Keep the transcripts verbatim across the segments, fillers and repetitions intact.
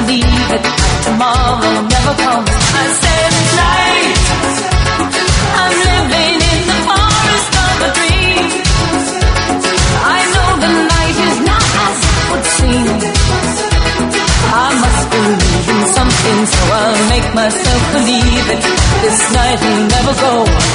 believe it. Tomorrow never comes. I said night. I'm living in the forest of a dream. I know the night is not as it would seem. I must believe in something, so I'll make myself believe it. This night will never go.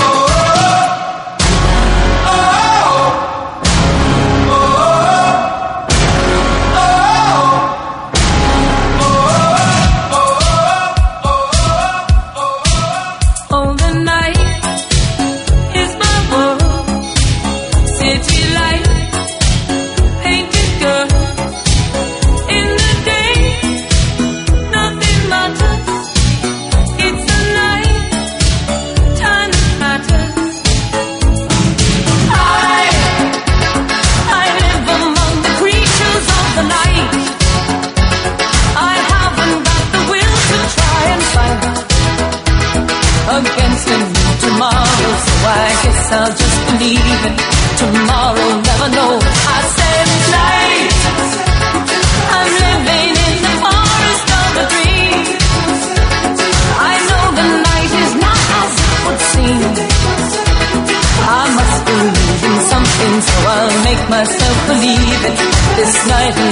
I'll just believe it. Tomorrow never know. I said night. I'm living in the forest of a dream. I know the night is not as it would seem. I must believe in something, so I'll make myself believe it. This night will